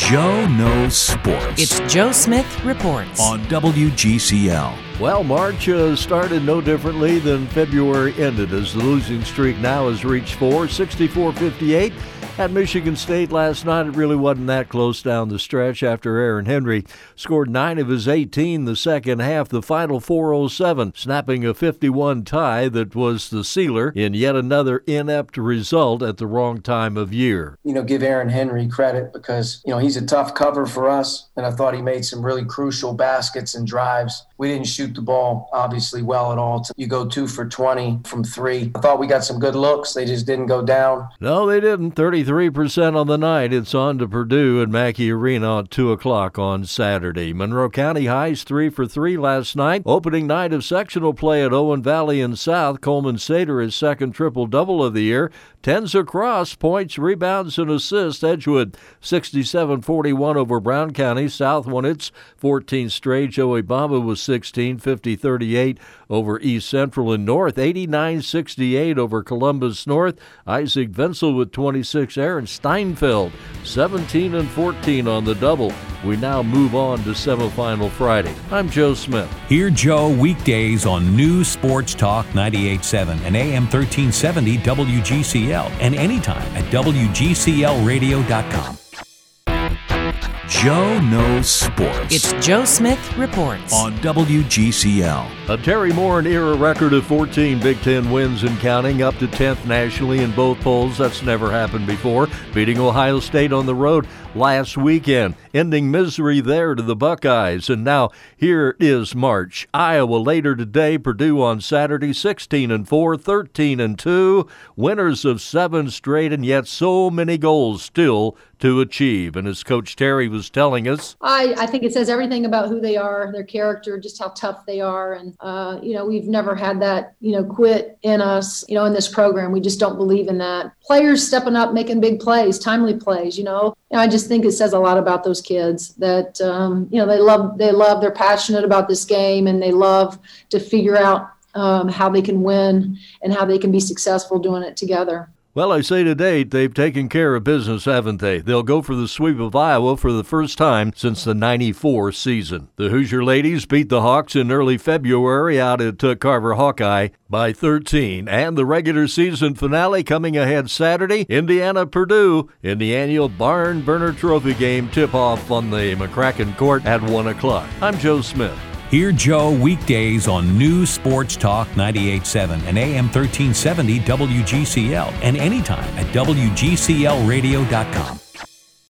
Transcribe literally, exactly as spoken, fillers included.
Joe Knows Sports. It's Joe Smith Reports on W G C L. Well, March uh, started no differently than February ended, as the losing streak now has reached four, sixty-four fifty-eight. At Michigan State last night, it really wasn't that close down the stretch after Aaron Henry scored nine of his eighteen the second half, the final four oh seven, snapping a fifty-one tie that was the sealer in yet another inept result at the wrong time of year. You know, give Aaron Henry credit because, you know, he's a tough cover for us, and I thought he made some really crucial baskets and drives. We didn't shoot the ball, obviously, well at all. You go two for twenty from three. I thought we got some good looks. They just didn't go down. No, they didn't. thirty-three percent on the night. It's on to Purdue at Mackey Arena at two o'clock on Saturday. Monroe County High's three for three last night. Opening night of sectional play at Owen Valley and South. Coleman Sater, his second triple-double of the year. Tens across, points, rebounds, and assists. Edgewood sixty-seven forty-one over Brown County. South won its fourteenth straight. Joey Bamba was sixteen, fifty thirty-eight over East Central. And North eighty-nine sixty-eight over Columbus North. Isaac Venzel with twenty-six. Aaron Steinfeld seventeen and fourteen on the double. We now move on to semifinal Friday. I'm Joe Smith. Hear Joe weekdays on News Sports Talk ninety-eight point seven and A M thirteen seventy W G C L and anytime at W G C L radio dot com. Joe Knows Sports. It's Joe Smith Reports on W G C L. A Terry Moore era record of fourteen Big Ten wins and counting, up to tenth nationally in both polls. That's never happened before. Beating Ohio State on the road last weekend, ending misery there to the Buckeyes. And now here is March. Iowa later today, Purdue on Saturday, sixteen and four, thirteen and two, winners of seven straight, and yet so many goals still to achieve. And as Coach Terry was telling us, I, I think it says everything about who they are, their character, just how tough they are. And, uh, you know, we've never had that, you know, quit in us, you know, in this program. We just don't believe in that. Players stepping up, making big plays, timely plays, you know. And I just think it says a lot about those kids that, um, you know, they love, they love, they're passionate about this game, and they love to figure out um, how they can win and how they can be successful doing it together. Well, I say to date, they've taken care of business, haven't they? They'll go for the sweep of Iowa for the first time since the ninety-four season. The Hoosier ladies beat the Hawks in early February out at uh, Carver Hawkeye by thirteen. And the regular season finale coming ahead Saturday, Indiana-Purdue in the annual Barn Burner Trophy game tip-off on the McCracken Court at one o'clock. I'm Joe Smith. Hear Joe weekdays on News Sports Talk ninety-eight point seven and A M thirteen seventy W G C L and anytime at W G C L radio dot com.